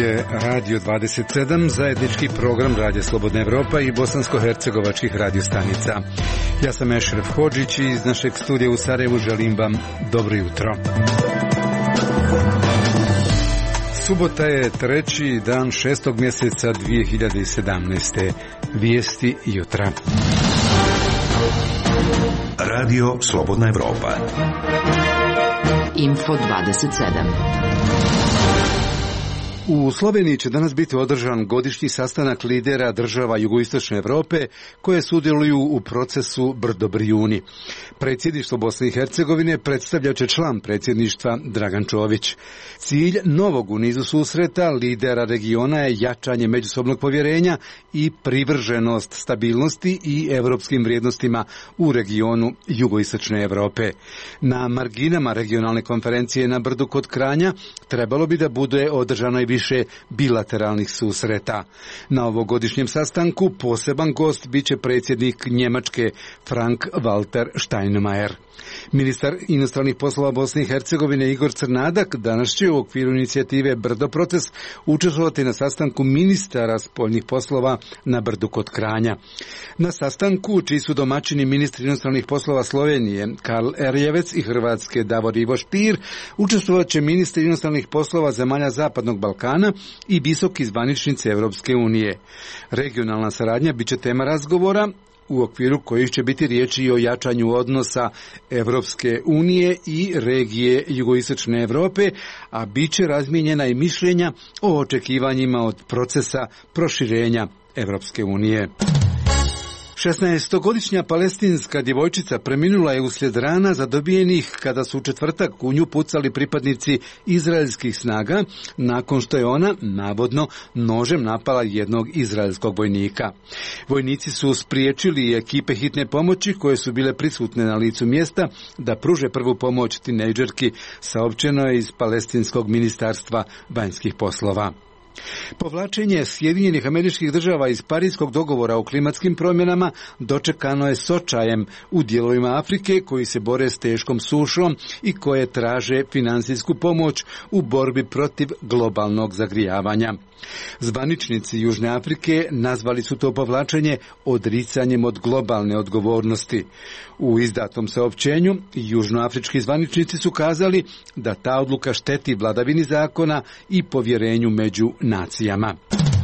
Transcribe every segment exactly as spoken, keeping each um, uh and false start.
je Radio dvadeset sedam, zajednički program Radija Slobodna Evropa i bosansko-hercegovačkih radiostanica. Ja sam Ešref Hodžić i iz našeg studija u Sarajevu želim vam dobro jutro. Subota je treći dan šestog mjeseca dvije hiljade sedamnaeste. Vijesti jutra. Radio Slobodna Evropa. Info dvadeset sedam. U Sloveniji će danas biti održan godišnji sastanak lidera država jugoistočne Evrope koje sudjeluju u procesu Brdo-Brijuni. Predsjedništvo Bosne i Hercegovine predstavljat će član predsjedništva Dragan Čović. Cilj novog u nizu susreta lidera regiona je jačanje međusobnog povjerenja i privrženost stabilnosti i evropskim vrijednostima u regionu jugoistočne Evrope. Na marginama regionalne konferencije na Brdu kod Kranja trebalo bi da bude održano i više bilateralnih susreta. Na ovogodišnjem sastanku poseban gost biće predsjednik Njemačke Frank-Walter Steinmeier. Ministar inostranih poslova Bosne i Hercegovine Igor Crnadak danas će u okviru inicijative Brdo proces učestvovati na sastanku ministara spoljnih poslova na Brdu kod Kranja. Na sastanku, čiji su domaćini ministri inostranih poslova Slovenije Karl Erjevec i Hrvatske Davor Ivo Stier, učestvovat će ministri inostranih poslova zemalja Zapadnog Balkana i visoki zvaničnici Evropske unije. Regionalna saradnja biće tema razgovora, u okviru kojih će biti riječi i o jačanju odnosa Evropske unije i regije jugoistočne Evrope, a bit će razmijenjena i mišljenja o očekivanjima od procesa proširenja Evropske unije. šesnaestogodišnja palestinska djevojčica preminula je uslijed rana zadobijenih kada su u četvrtak u nju pucali pripadnici izraelskih snaga, nakon što je ona, navodno, nožem napala jednog izraelskog vojnika. Vojnici su spriječili ekipe hitne pomoći koje su bile prisutne na licu mjesta da pruže prvu pomoć tinejdžerki, saopćeno je iz Palestinskog ministarstva vanjskih poslova. Povlačenje Sjedinjenih Američkih Država iz Parijskog dogovora o klimatskim promjenama dočekano je s očajem u dijelovima Afrike koji se bore s teškom sušom i koje traže financijsku pomoć u borbi protiv globalnog zagrijavanja. Zvaničnici Južne Afrike nazvali su to povlačenje odricanjem od globalne odgovornosti. U izdatom saopćenju južnoafrički zvaničnici su kazali da ta odluka šteti vladavini zakona i povjerenju među nacijama.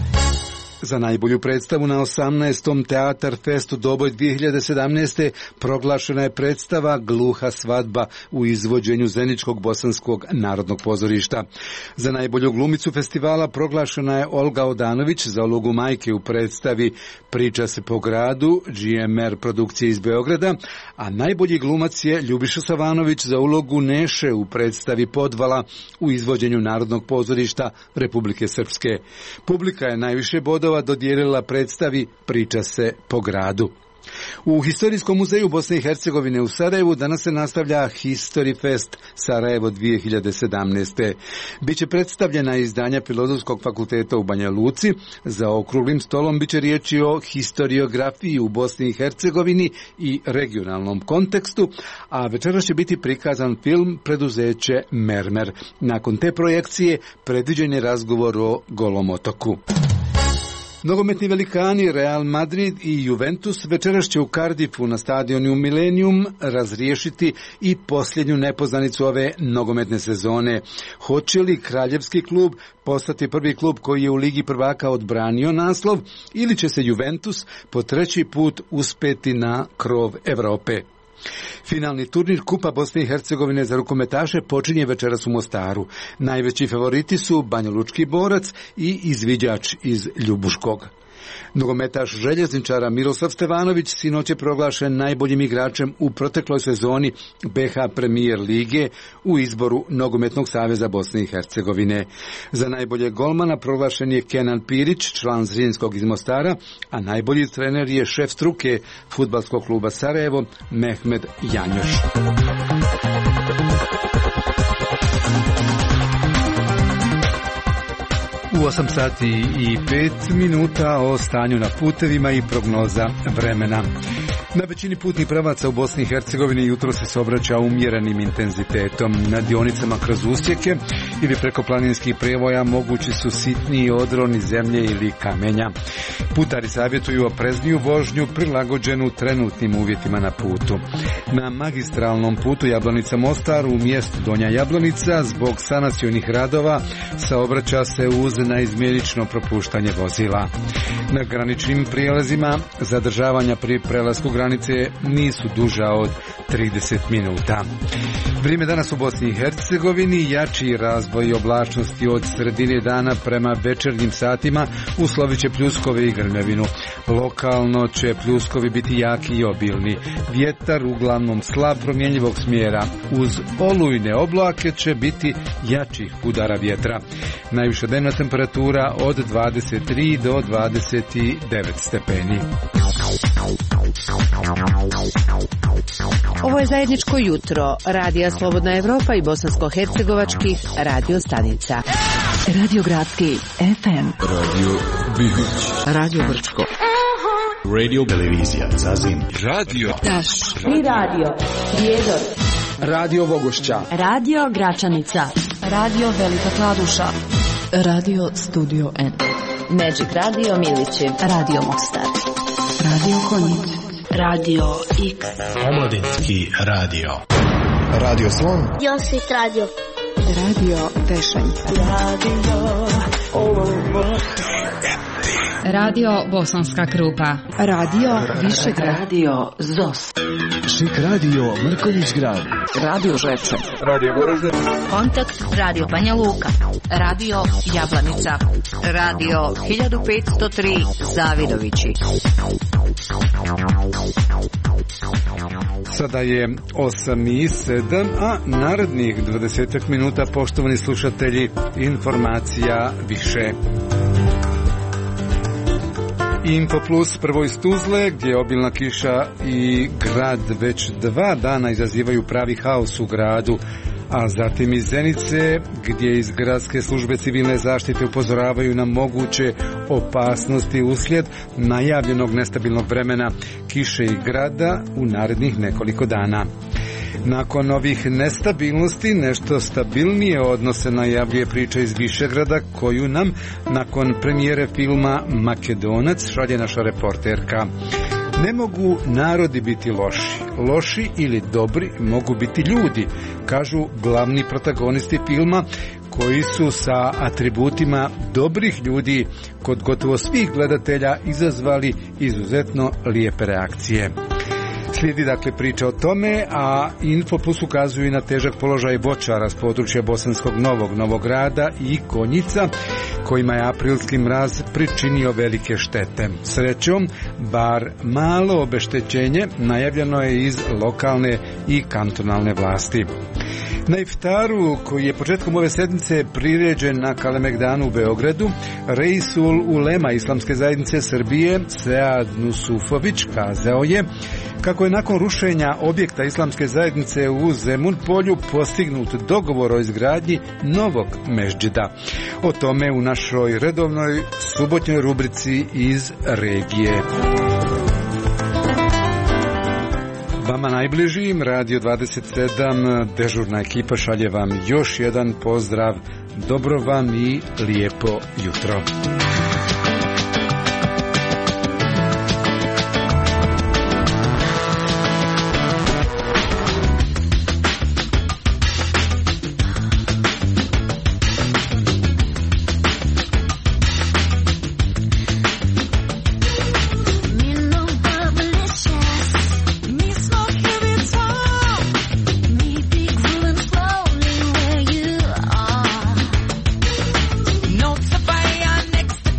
Za najbolju predstavu na osamnaestom Teatar Festu Doboj dvije hiljade sedamnaeste. proglašena je predstava Gluha svadba u izvođenju Zeničkog bosanskog narodnog pozorišta. Za najbolju glumicu festivala proglašena je Olga Odanović za ulogu majke u predstavi Priča se po gradu G M R produkcije iz Beograda, a najbolji glumac je Ljubiša Savanović za ulogu Neše u predstavi Podvala u izvođenju Narodnog pozorišta Republike Srpske. Publika je najviše bodova dodijelila predstavi Priča se po gradu. U Historijskom muzeju Bosne i Hercegovine u Sarajevu danas se nastavlja History Fest Sarajevo dvije hiljade sedamnaeste. Biće predstavljena izdanja Filozofskog fakulteta u Banja Luci. Za okruglim stolom biće riječi o historiografiji u Bosni i Hercegovini i regionalnom kontekstu, a večeras će biti prikazan film Preduzeće Mermer. Nakon te projekcije predviđen je razgovor o Golom otoku. Nogometni velikani Real Madrid i Juventus večeras će u Cardiffu na stadionu Millennium razriješiti i posljednju nepoznanicu ove nogometne sezone. Hoće li kraljevski klub postati prvi klub koji je u Ligi prvaka odbranio naslov ili će se Juventus po treći put uspeti na krov Europe? Finalni turnir Kupa Bosne i Hercegovine za rukometaše počinje večeras u Mostaru. Najveći favoriti su Banjalučki Borac i izviđač iz Ljubuškog. Nogometaš željezničara Miroslav Stevanović sinoć je proglašen najboljim igračem u protekloj sezoni B H Premier lige u izboru Nogometnog saveza Bosne i Hercegovine. Za najboljeg golmana proglašen je Kenan Pirić, član Zrinskog iz Mostara, a najbolji trener je šef struke Fudbalskog kluba Sarajevo Mehmed Janjoš. U osam sati i pet minuta o stanju na putevima i prognoza vremena. Na većini putnih pravaca u Bosni i Hercegovini jutro se saobraća umjerenim intenzitetom. Na dionicama kroz usjeke ili preko planinskih prevoja mogući su sitniji odroni zemlje ili kamenja. Putari savjetuju oprezniju vožnju prilagođenu trenutnim uvjetima na putu. Na magistralnom putu Jablonica-Mostar u mjestu Donja Jablonica zbog sanacionih radova saobraća se uz naizmjenično propuštanje vozila. Na graničnim prijelazima zadržavanja pri prelasku granice nisu duža od trideset minuta. Vrijeme danas u Bosni i Hercegovini, jači razvoj oblačnosti od sredine dana prema večernjim satima uslovit će pljuskove i grmljavinu. Lokalno će pljuskovi biti jaki i obilni. Vjetar uglavnom slab promjenjivog smjera. Uz olujne oblake će biti jačih udara vjetra. Najviša dnevna temperatura od dvadeset tri do dvadeset devet stepeni. Ovo je zajedničko jutro Radija Slobodna Evropa i bosansko-hercegovačkih radio stanica. Radio Gradski F M, Radio Bihoć, Radio Brčko, Radio Televizija Zazim, Radio Taš i Radio Prijedor, Radio Vogošća, Radio Gračanica, Radio Velika Kladuša, Radio Studio N, Magic Radio Milići, Radio Mostar, Radio Konjic, Radio X, Omladinski radio, Radio Slon, Josip Radio, Radio Tešanjca, Radio Radio Bosanska Krupa, Radio Višegrad, Radio Zos, Šik radio Mrkonjić Grad, Radio Žepče, Radio Goražde, Kontakt Radio Banja Luka, Radio Jablanica, Radio hiljadu petsto tri Zavidovići. Sada je osam i sedam, a narednih dvadeset minuta, poštovani slušatelji, informacija više. Info Plus prvo iz Tuzle, gdje je obilna kiša i grad već dva dana izazivaju pravi haos u gradu, a zatim iz Zenice, gdje iz gradske službe civilne zaštite upozoravaju na moguće opasnosti uslijed najavljenog nestabilnog vremena, kiše i grada u narednih nekoliko dana. Nakon ovih nestabilnosti nešto stabilnije odnose najavljuje priča iz Višegrada koju nam nakon premijere filma Makedonac šalje naša reporterka. Ne mogu narodi biti loši. Loši ili dobri mogu biti ljudi, kažu glavni protagonisti filma koji su sa atributima dobrih ljudi kod gotovo svih gledatelja izazvali izuzetno lijepe reakcije. Slijedi dakle priča o tome, a Info Plus ukazuje na težak položaj voćara s područja Bosanskog Novog, Novograda i Konjica, kojima je aprilski mraz pričinio velike štete. Srećom, bar malo obeštećenje najavljeno je iz lokalne i kantonalne vlasti. Na iftaru, koji je početkom ove sedmice priređen na Kalemegdanu u Beogradu, Reisul Ulema Islamske zajednice Srbije, Sead Nusufović, kazao je kako je nakon rušenja objekta Islamske zajednice u Zemun polju postignut dogovor o izgradnji novog mešdžida. O tome u našoj redovnoj subotnjoj rubrici iz regije. Vama najbližim, Radio dvadeset sedam, dežurna ekipa šalje vam još jedan pozdrav. Dobro vam i lijepo jutro. Next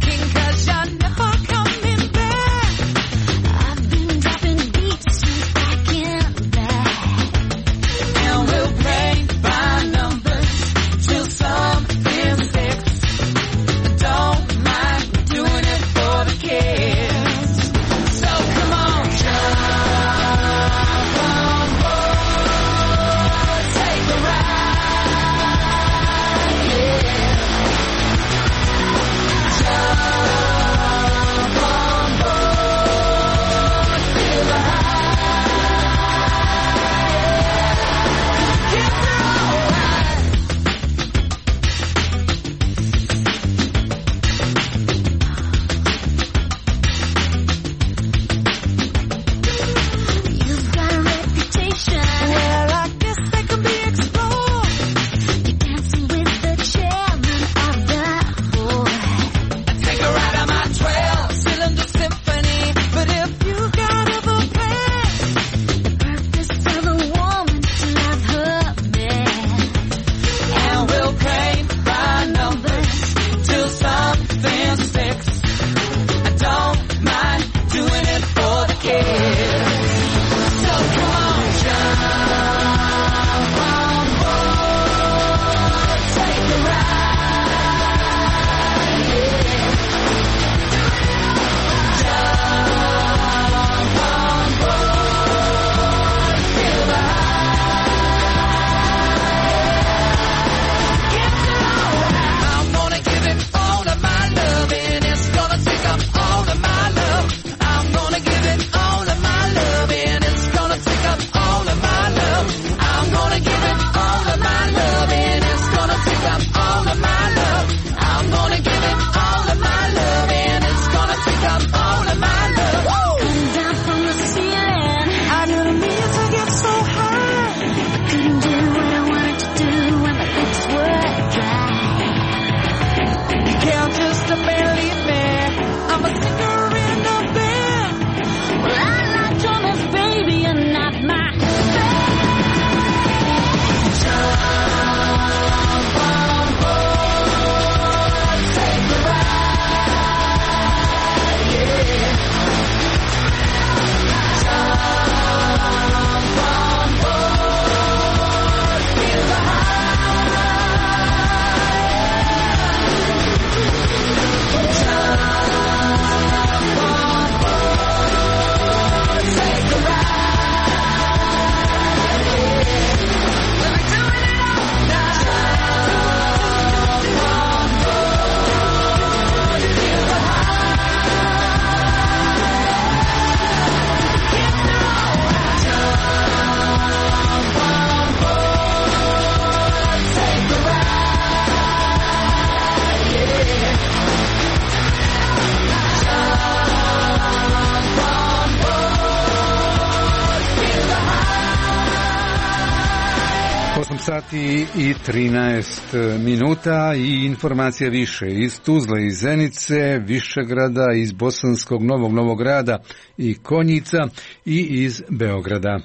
sati i trinaest minuta i informacija više iz Tuzle, iz Zenice, Višegrada, iz Bosanskog Novog Novog Grada i Konjica i iz Beograda.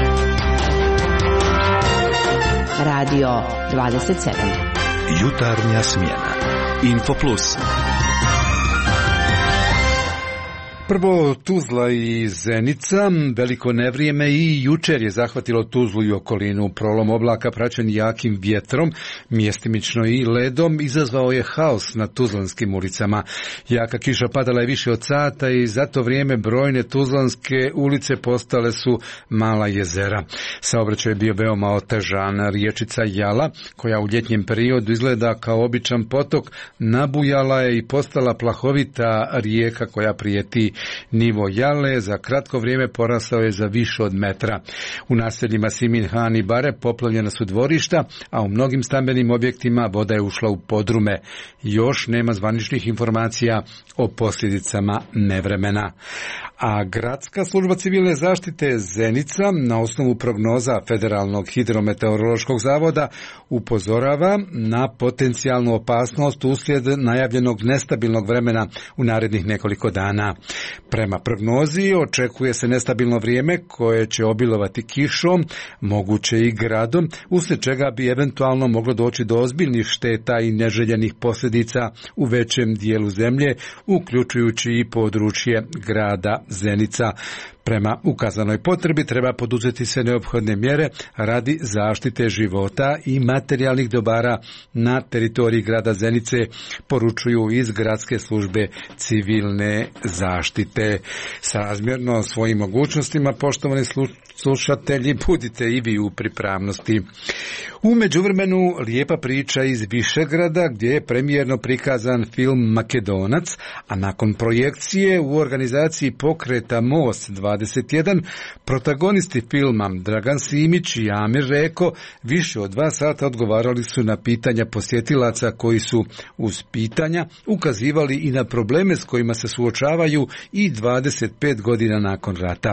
Radio dvadeset sedam. Jutarnja smjena. Info Plus. Prvo Tuzla i Zenica, veliko nevrijeme i jučer je zahvatilo Tuzlu i okolinu. Prolom oblaka praćen jakim vjetrom, mjestimično i ledom, izazvao je haos na tuzlanskim ulicama. Jaka kiša padala je više od sata i za to vrijeme brojne tuzlanske ulice postale su mala jezera. Saobraćaj je bio veoma otežan. Riječica Jala, koja u ljetnjem periodu izgleda kao običan potok, nabujala je i postala plahovita rijeka koja prijeti. Nivo Jale za kratko vrijeme porastao je za više od metra. U naseljima Simin Han i Bare poplavljena su dvorišta, a u mnogim stambenim objektima voda je ušla u podrume. Još nema zvaničnih informacija o posljedicama nevremena. A Gradska služba civilne zaštite Zenica na osnovu prognoza Federalnog hidrometeorološkog zavoda upozorava na potencijalnu opasnost uslijed najavljenog nestabilnog vremena u narednih nekoliko dana. Prema prognozi očekuje se nestabilno vrijeme koje će obilovati kišom, moguće i gradom, uslijed čega bi eventualno moglo doći do ozbiljnih šteta i neželjenih posljedica u većem dijelu zemlje, uključujući i područje grada Zenica. Prema ukazanoj potrebi treba poduzeti sve neophodne mjere radi zaštite života i materijalnih dobara na teritoriji grada Zenice, poručuju iz Gradske službe civilne zaštite. Srazmjerno svojim mogućnostima, poštovani slušatelji, budite i vi u pripravnosti. U međuvremenu lijepa priča iz Višegrada gdje je premijerno prikazan film Makedonac, a nakon projekcije u organizaciji pokreta Most dvadeset jedan protagonisti filma Dragan Simić i Amir Reko više od dva sata odgovarali su na pitanja posjetilaca koji su uz pitanja ukazivali i na probleme s kojima se suočavaju i dvadeset pet godina nakon rata.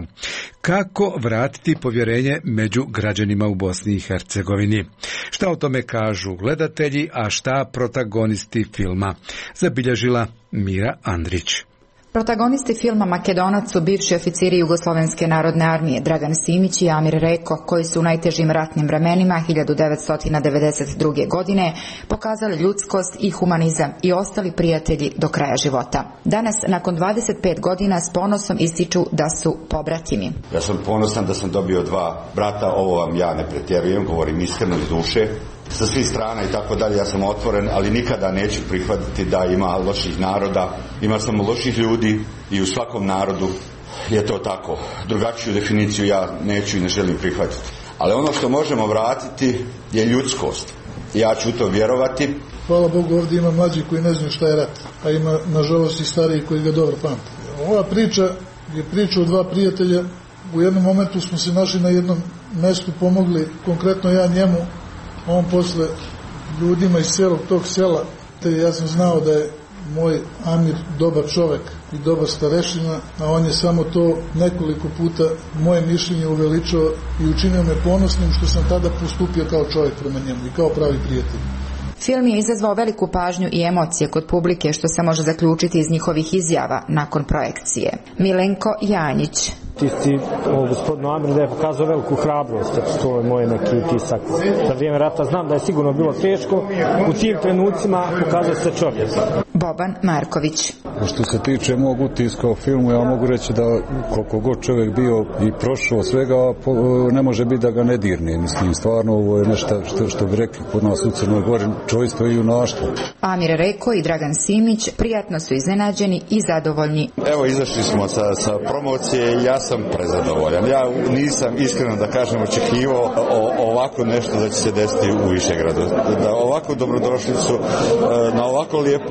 Kako vratiti povjerenje među građanima u Bosni i Hercegovini? Šta o tome kažu gledatelji, a šta protagonisti filma? Zabilježila Mira Andrić. Protagonisti filma Makedonac su bivši oficiri Jugoslovenske narodne armije Dragan Simić i Amir Reko, koji su u najtežim ratnim vremenima hiljadu devetsto devedeset druge. godine pokazali ljudskost i humanizam i ostali prijatelji do kraja života. Danas, nakon dvadeset pet godina, s ponosom ističu da su pobratimi. Ja sam ponosan da sam dobio dva brata, ovo vam ja ne pretjerujem, govorim iskreno iz duše. Sa svih strana i tako dalje, ja sam otvoren, ali nikada neću prihvatiti da ima loših naroda, ima samo loših ljudi i u svakom narodu je to tako. Drugačiju definiciju ja neću i ne želim prihvatiti. Ali ono što možemo vratiti je ljudskost. Ja ću to vjerovati. Hvala Bogu, ovdje ima mlađi koji ne znaju šta je rat, a ima nažalost i stariji koji ga dobro pamte. Ova priča je priča o dva prijatelja. U jednom momentu smo se našli na jednom mjestu, pomogli, konkretno ja njemu, on posle ljudima iz cijelog tog sela. Te ja sam znao da je moj Amir dobar čovjek i dobar starešina, a on je samo to nekoliko puta moje mišljenje uveličao i učinio me ponosnim što sam tada postupio kao čovjek prema njemu i kao pravi prijatelj. Film je izazvao veliku pažnju i emocije kod publike, što se može zaključiti iz njihovih izjava nakon projekcije. Milenko Janjić. Ti si o gospodinu Amiru da je pokazao veliku hrabrost, to je moj neki utisak. Za vrijeme rata znam da je sigurno bilo teško, u tim trenucima pokazao se čovjek. Boban Marković. Što se tiče mog utiska o filmu, ja mogu reći da koliko god čovjek bio i prošao svega, ne može biti da ga ne dirne. Mislim, stvarno ovo je nešto što, što bi rekli kod nas u Crnoj Gori, čojstvo i junaštvo. Amir Reko i Dragan Simić prijatno su iznenađeni i zadovoljni. Evo, izašli smo sa, sa promocije i ja sam prezadovoljan. Ja nisam iskreno da kažem očekivao o, ovako nešto da će se desiti u Višegradu. Da ovako dobrodošlicu na ovako lijep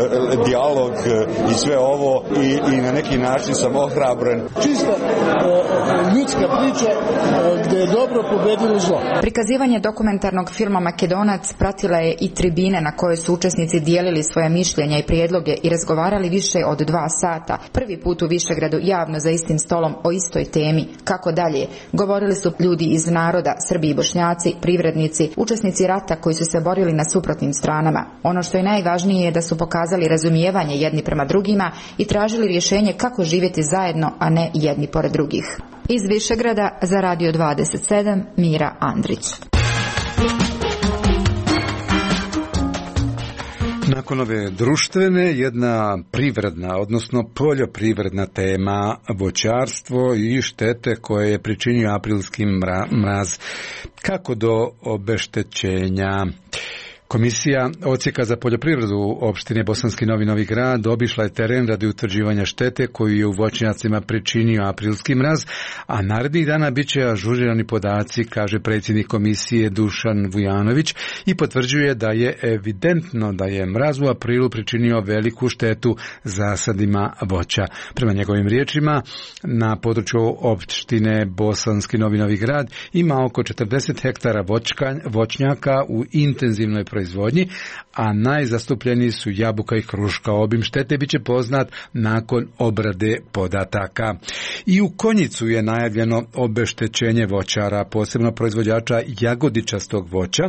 dijalog i sve ovo i, i na neki način sam ohrabren. Čista uh, ljudska priča uh, gde je dobro pobedilo zlo. Prikazivanje dokumentarnog filma Makedonac pratila je i tribine na kojoj su učesnici dijelili svoje mišljenja i prijedloge i razgovarali više od dva sata. Prvi put u Višegradu javno za istim stolom o istoj temi. Kako dalje? Govorili su ljudi iz naroda, Srbi i Bošnjaci, privrednici, učesnici rata koji su se borili na suprotnim stranama. Ono što je najvažnije je da su pokazali razumijevanje jedni prema drugima i tražili rješenje kako živjeti zajedno, a ne jedni pored drugih. Iz Višegrada za Radio dvadeset sedam, Mira Andrić. Nakon ove društvene, jedna privredna, odnosno poljoprivredna tema, voćarstvo i štete koje je pričinio aprilski mraz. Kako do obeštećenja? Komisija Odsjeka za poljoprivredu opštine Bosanski Novi Novi Grad obišla je teren radi utvrđivanja štete koju je u voćnjacima pričinio aprilski mraz, a narednih dana bit će ažurirani podaci, kaže predsjednik komisije Dušan Vujanović, i potvrđuje da je evidentno da je mraz u aprilu pričinio veliku štetu zasadima voća. Prema njegovim riječima, na području opštine Bosanski Novi Novi Grad ima oko četrdeset hektara voćka, voćnjaka u intenzivnoj proizvodnji, a najzastupljeniji su jabuka i kruška. Obim štete bit će poznat nakon obrade podataka. I u Konjicu je najavljeno obeštećenje voćara, posebno proizvođača jagodičastog voća,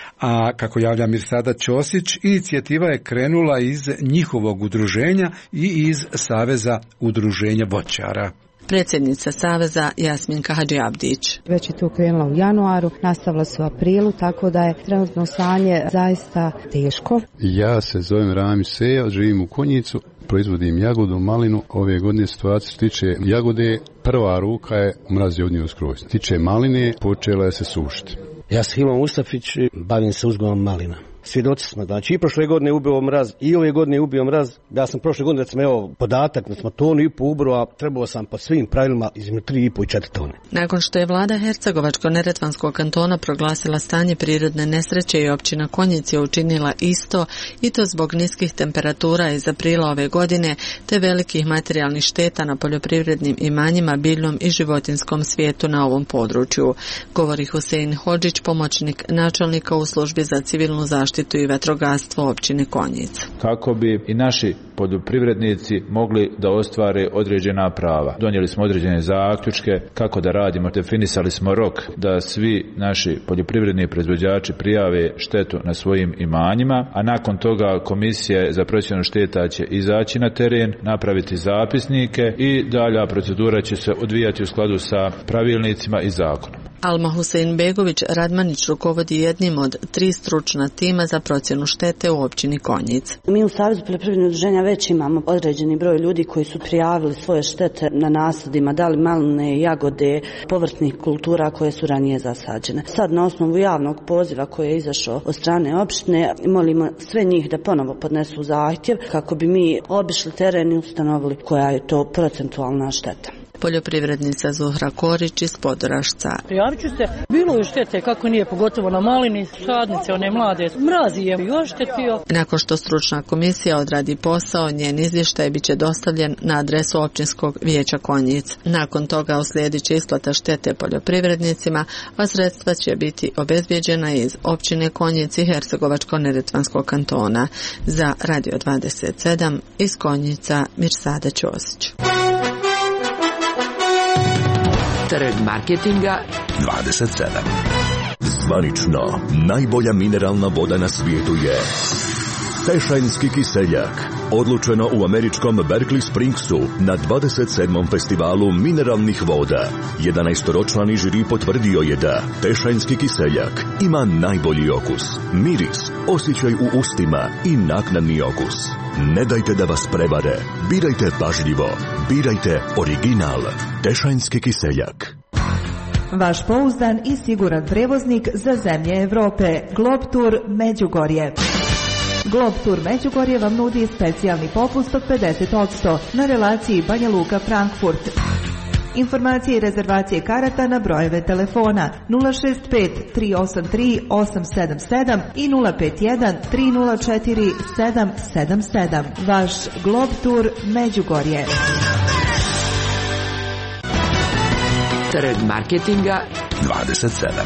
a kako javlja Mirsada Ćosić, inicijativa je krenula iz njihovog udruženja i iz Saveza udruženja voćara. Predsjednica Saveza Jasminka Hadžiabdić. Već je to krenula u januaru, nastavila su u aprilu, tako da je trenutno stanje zaista teško. Ja se zovem Rami Seja, živim u Konjicu, proizvodim jagodu, malinu. Ove godine situacija tiče jagode, prva ruka je mraz je odnio skroz. Tiče maline, počela je se sušiti. Ja sam Hilom Ustafić, bavim se uzgojom malina. Svjedoci smo, znači i prošle godine ubio mraz, i ove godine ubio mraz. Ja sam prošle godine, recimo, evo, podatak, da smo tonu i po ubro, a trebao sam po svim pravilima između tri i po i četiri tone. Nakon što je vlada Hercegovačko-neretvanskog kantona proglasila stanje prirodne nesreće i općina Konjic je učinila isto, i to zbog niskih temperatura iz aprila ove godine, te velikih materijalnih šteta na poljoprivrednim imanjima, biljnom i životinskom svijetu na ovom području, govori Husein Hodžić, pomoćnik načelnika u službi za civilnu zaštitu i vatrogastvo općine Konjic. Kako bi i naši poljoprivrednici mogli da ostvare određena prava. Donijeli smo određene zaključke kako da radimo, definisali smo rok da svi naši poljoprivredni proizvođači prijave štetu na svojim imanjima, a nakon toga komisija za procjenu šteta će izaći na teren, napraviti zapisnike i dalja procedura će se odvijati u skladu sa pravilnicima i zakonom. Alma Husein Begović Radmanić rukovodi jednim od tri stručna tima za procjenu štete u općini Konjic. Mi u Savezu poljoprivrednih udruženja već imamo određeni broj ljudi koji su prijavili svoje štete na nasadima, da li maline, jagode, povrtnih kultura koje su ranije zasađene. Sad na osnovu javnog poziva koji je izašao od strane opštine, molimo sve njih da ponovo podnesu zahtjev kako bi mi obišli teren i ustanovili koja je to procentualna šteta. Poljoprivrednica Zuhra Korić iz Podorašca. Prijavit ću se, bilo je štete kako nije, pogotovo na malini, sadnice, one mlade, mrazi je i oštetio. Nakon što stručna komisija odradi posao, njen izvještaj bit će dostavljen na adresu općinskog vijeća Konjic. Nakon toga uslijedit će isplata štete poljoprivrednicima, a sredstva će biti obezbijeđena iz općine Konjic i Hercegovačko-neretvanskog kantona. Za Radio dvadeset sedam iz Konjica Mirsada Ćosić. Trg marketinga dvadeset sedam. Zvanično, najbolja mineralna voda na svijetu je Tešajnski kiseljak. Odlučeno u američkom Berkeley Springsu na dvadeset sedmom festivalu mineralnih voda. jedanaestoročlani žiri potvrdio je da Tešajnski kiseljak ima najbolji okus, miris, osjećaj u ustima i naknadni okus. Ne dajte da vas prevare. Birajte pažljivo. Birajte original. Tešajnski kiseljak. Vaš pouzdan i siguran prevoznik za zemlje Europe. Globtour Međugorje. Globtour Međugorje vam nudi specijalni popust od pedeset posto na relaciji Banja Luka-Frankfurt. Informacije i rezervacije karata na brojeve telefona nula šest pet tri osam tri osam sedam sedam i nula pet jedan tri nula četiri sedam sedam sedam. Vaš Glob Tour Međugorje. Trg marketinga dvadeset sedam.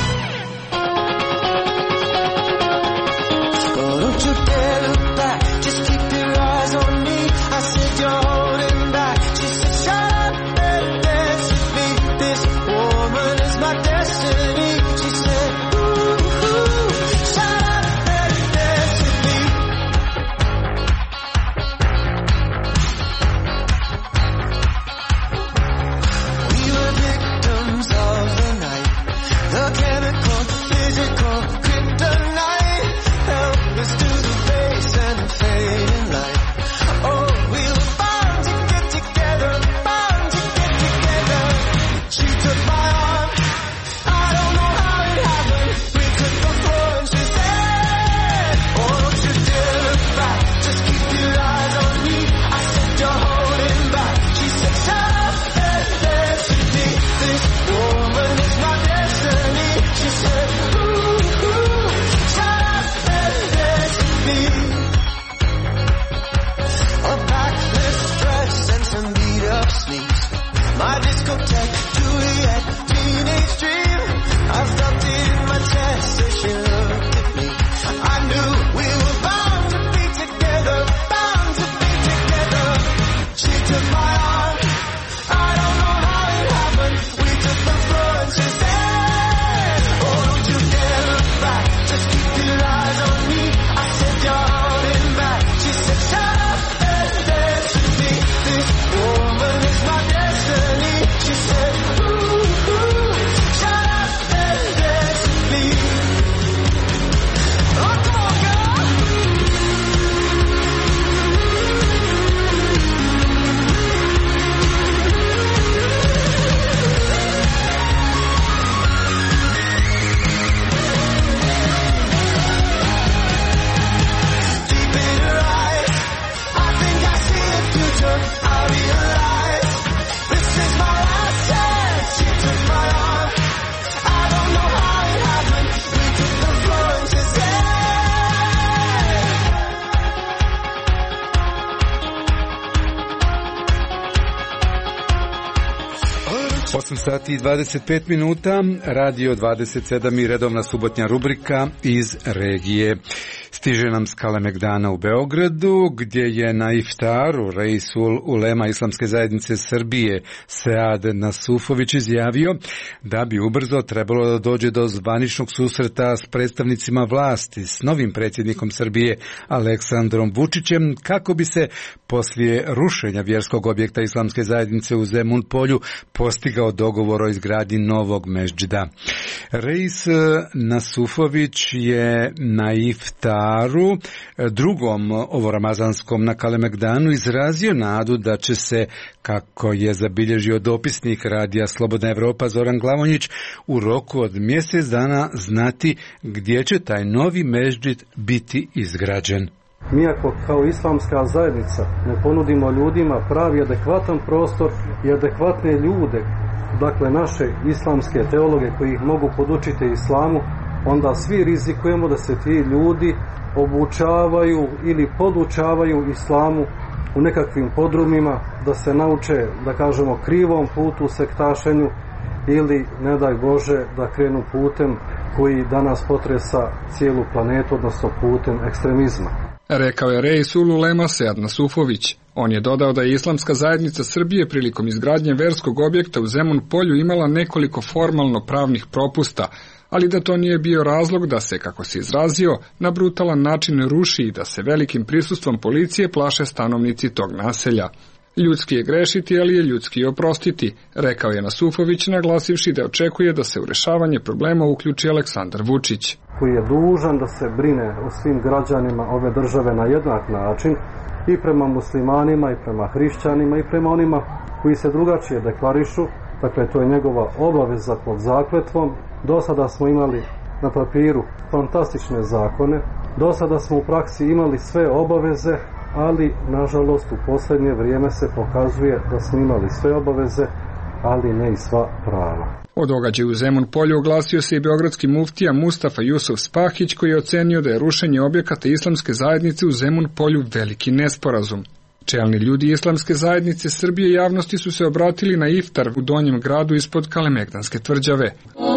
osam sati i dvadeset pet minuta, Radio dvadeset sedam i redovna subotnja rubrika iz regije. Stiže nam s Kalemegdana u Beogradu, gdje je na iftaru Reisul Ulema Islamske zajednice Srbije Sead Nasufović izjavio da bi ubrzo trebalo da dođe do zvaničnog susreta s predstavnicima vlasti, s novim predsjednikom Srbije Aleksandrom Vučićem, kako bi se poslije rušenja vjerskog objekta Islamske zajednice u Zemun polju postigao dogovor o izgradnji novog mešdžida. Reis Nasufović je na iftaru drugom ovoromazanskom na Kalemegdanu izrazio nadu da će se, kako je zabilježio dopisnik Radija Slobodna Evropa Zoran Glavonjić, u roku od mjesec dana znati gdje će taj novi mešdžid biti izgrađen. Mi ako kao islamska zajednica ne ponudimo ljudima pravi adekvatan prostor i adekvatne ljude, dakle naše islamske teologe koji ih mogu podučiti islamu, onda svi rizikujemo da se ti ljudi obučavaju ili podučavaju islamu u nekakvim podrumima, da se nauče, da kažemo, krivom putu, sektašenju, ili, ne daj Bože, da krenu putem koji danas potresa cijelu planetu, odnosno putem ekstremizma. Rekao je Reisul Ulema Sead Nasufović. On je dodao da je Islamska zajednica Srbije prilikom izgradnje verskog objekta u Zemun polju imala nekoliko formalno pravnih propusta, ali da to nije bio razlog da se, kako se izrazio, na brutalan način ruši i da se velikim prisustvom policije plaše stanovnici tog naselja. Ljudski je grešiti, ali je ljudski i oprostiti, rekao je Nasufović, naglasivši da očekuje da se u rešavanje problema uključi Aleksandar Vučić, koji je dužan da se brine o svim građanima ove države na jednak način, i prema muslimanima, i prema hrišćanima, i prema onima koji se drugačije deklarišu. Dakle, to je njegova obaveza pod zakletvom. Do sada smo imali na papiru fantastične zakone, do sada smo u praksi imali sve obaveze, ali nažalost u posljednje vrijeme se pokazuje da smo imali sve obaveze, ali ne i sva prava. O događaju u Zemun polju oglasio se i beogradski muftija Mustafa Jusuf Spahić, koji je ocenio da je rušenje objekata islamske zajednice u Zemun polju veliki nesporazum. Čelni ljudi islamske zajednice Srbije javnosti su se obratili na iftar u Donjem gradu ispod Kalemegdanske tvrđave.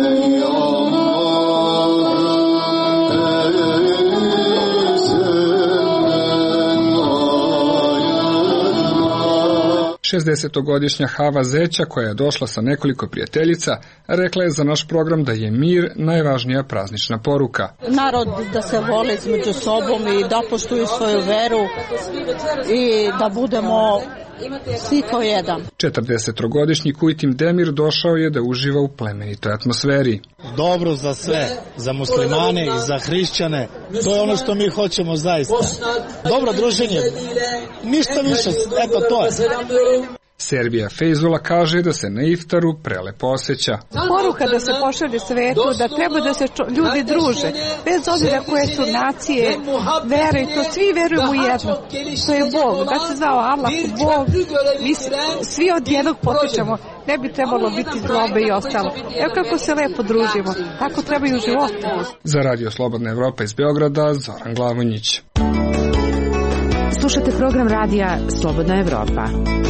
šezdesetogodišnja Hava Zeća, koja je došla sa nekoliko prijateljica, rekla je za naš program da je mir najvažnija praznična poruka. Narod da se voli između sobom i da poštuju svoju veru i da budemo svi kao jedan. četrdesetogodišnji Kujtim Demir došao je da uživa u plemenitoj atmosferi. Dobro za sve, za muslimane i za hrišćane, to je ono što mi hoćemo zaista. Dobro druženje, ništa više, eto to je. Serbija Fejzula kaže da se na iftaru prelepo osjeća. Poruka da se pošalje svetu, da treba da se ljudi druže, bez obzira koje su nacije, vere, to svi verujemo u jedno. To je Bog, da se zvao Allah, Bog, mi svi od jednog potičemo, ne bi trebalo biti zlobe i ostalo. Evo kako se lepo družimo, tako treba i u životu. Za Radio Slobodna Evropa iz Beograda, Zoran Glavonjić. Slušate program radija Slobodna Evropa.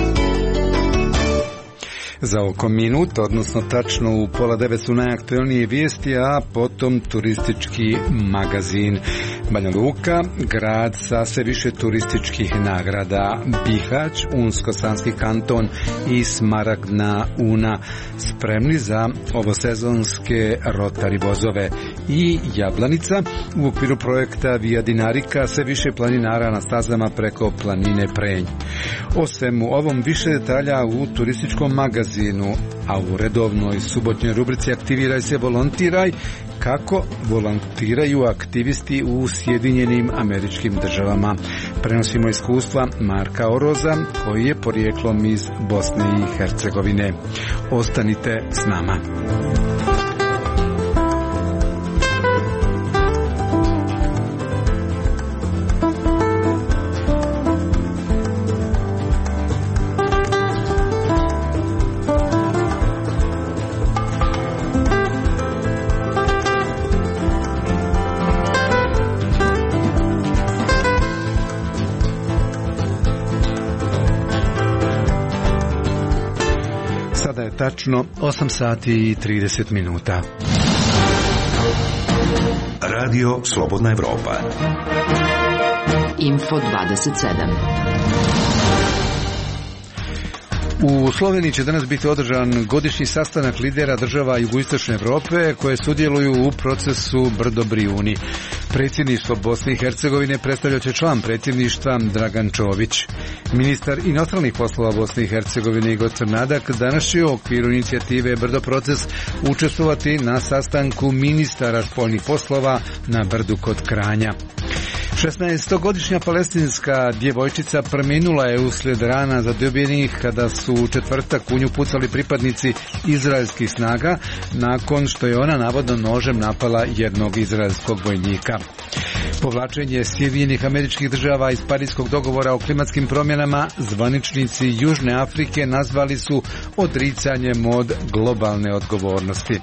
Za oko minut, odnosno tačno u pola devet su najaktuelnije vijesti, a potom turistički magazin. Banja Luka, grad sa sve više turističkih nagrada. Bihać, Unsko-Sanski kanton i Smaragdna Una spremni za ovosezonske rotari vozove. I Jablanica, u okviru projekta Via Dinarika, sve više planinara na stazama preko planine Prenj. O svemu ovom više detalja u turističkom magazinu, a u redovnoj subotnjoj rubrici Aktiviraj se, volontiraj, kako volontiraju aktivisti u Sjedinjenim Američkim Državama. Prenosimo iskustva Marka Oroza, koji je porijeklom iz Bosne i Hercegovine. Ostanite s nama. Tačno osam sati i trideset minuta. Radio Slobodna Evropa. Info dvadeset sedam. U Sloveniji će danas biti održan godišnji sastanak lidera država jugoistočne Evrope koje sudjeluju u procesu Brdo Brijuni. Predsjedništvo Bosne i Hercegovine predstavljat će član predsjedništva Dragan Čović. Ministar inostranih poslova Bosne i Hercegovine Igor Crnadak danas će u okviru inicijative Brdo proces učestvovati na sastanku ministara spoljnih poslova na Brdu kod Kranja. šesnaestogodišnja palestinska djevojčica preminula je uslijed rana zadobijenih kada su u četvrtak u nju pucali pripadnici izraelskih snaga nakon što je ona navodno nožem napala jednog izraelskog vojnika. Povlačenje Sjedinjenih Američkih Država iz Parijskog dogovora o klimatskim promjenama zvaničnici Južne Afrike nazvali su odricanjem od globalne odgovornosti.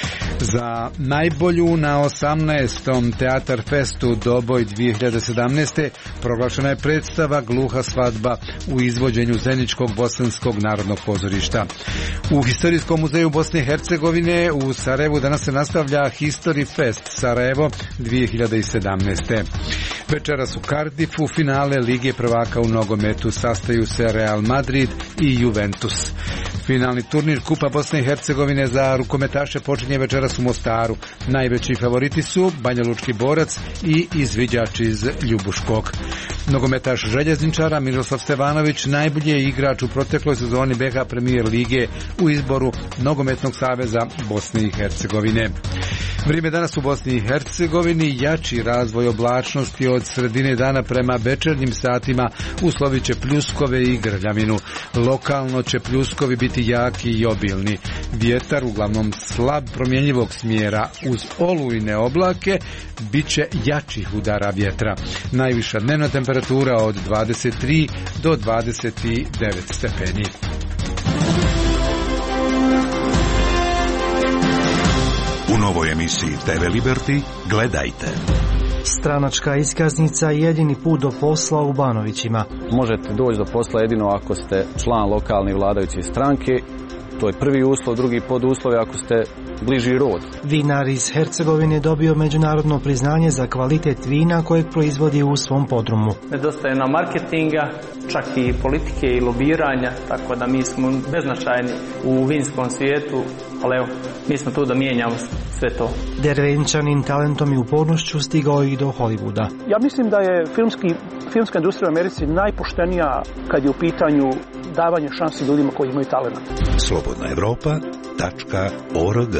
Za najbolju na osamnaestom Teatar Festu Doboj dvije hiljade sedamnaeste. proglašena je predstava Gluha svadba u izvođenju Zeničkog bosanskog narodnog pozorišta. U Historijskom muzeju Bosne i Hercegovine u Sarajevu danas se nastavlja History Fest Sarajevo dvije hiljade sedamnaeste. Večeras u Cardiffu finale Lige prvaka u nogometu, sastaju se Real Madrid i Juventus. Finalni turnir Kupa Bosne i Hercegovine za rukometaše počinje večeras u Mostaru. Najveći favoriti su Banjalučki Borac i izviđač iz Ljubuškog. Nogometaš Željezničara Miroslav Stevanović najbolji je igrač u protekloj sezoni B H Premier lige u izboru Nogometnog saveza Bosne i Hercegovine. Vrijeme danas u Bosni i Hercegovini, jači razvoj oblačnosti od sredine dana prema večernjim satima uslovit će pljuskove i grljavinu. Lokalno će pljuskovi biti jaki i obilni. Vjetar uglavnom slab promjenjivog smjera uz olujne oblake bit će jačih udara vjetra. Najviša dnevna temperatura od dvadeset tri do dvadeset devet stepeni. U novoj emisiji te ve Liberty gledajte. Stranačka iskaznica je jedini put do posla u Banovićima. Možete doći do posla jedino ako ste član lokalne vladajuće stranke. To je prvi uslov, drugi poduslov je ako ste bliži rod. Vinar iz Hercegovine dobio međunarodno priznanje za kvalitet vina kojeg proizvodi u svom podrumu. Nedostaje nam marketinga, čak i politike i lobiranja, tako da mi smo beznačajni u vinskom svijetu, ali evo, mi smo tu da mijenjamo sve to. Dervenčanin talentom i upornošću stigao i do Hollywooda. Ja mislim da je filmski, filmska industrija u Americi najpoštenija kad je u pitanju davanje šansi ljudima koji imaju talent. Slobodna Evropa tačka org.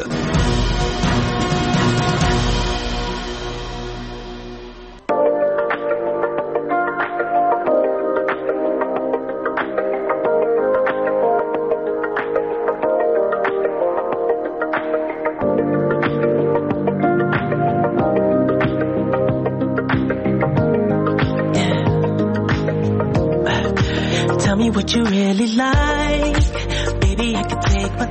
Tell me what you really like. Baby, I can take my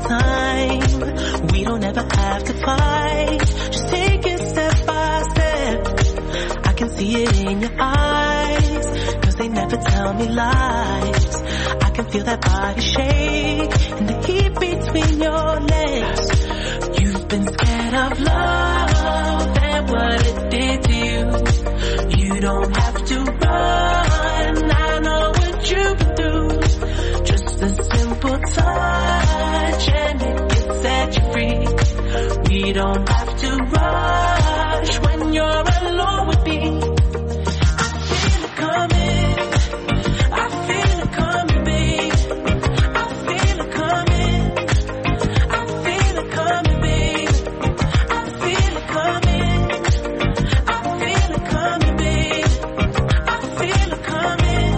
time. We don't ever have to fight. Just take it step by step. I can see it in your eyes, 'cause they never tell me lies. I can feel that body shake and the heat between your legs. You've been scared of love and what it did to you. You don't have to run. I know what you've been through. Just a simple touch and it can set you free. We don't have to rush when you're alone with me. I feel it coming. I feel it coming, babe. I feel it coming. I feel it coming, babe. I feel it coming. I feel it coming, babe. I feel it coming.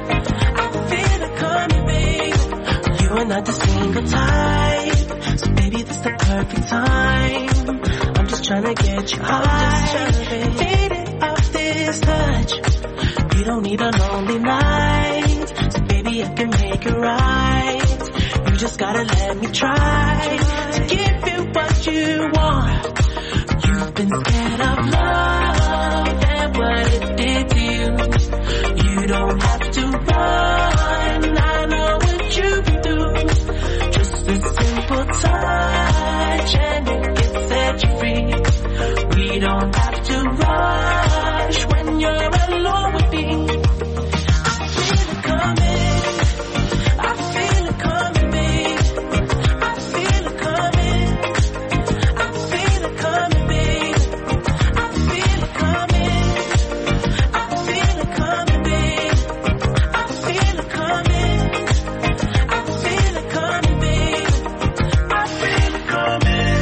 I feel it coming, babe. You are not the single type, so baby, this the perfect time. I'm just trying to get you high, faded off this touch. You don't need a lonely night, so baby, I can make it right. You just gotta let me try to give you what you want. You've been scared of love and what it did to you. You don't have to run. I know what you've been through. Just a simple touch and it can set you free. We don't have to rush when you're alone with me. I feel it coming. I feel it coming, babe. I feel it coming. I feel it coming, babe. I feel it coming. I feel it coming, babe. I feel it coming. I feel it coming, babe. I feel it coming.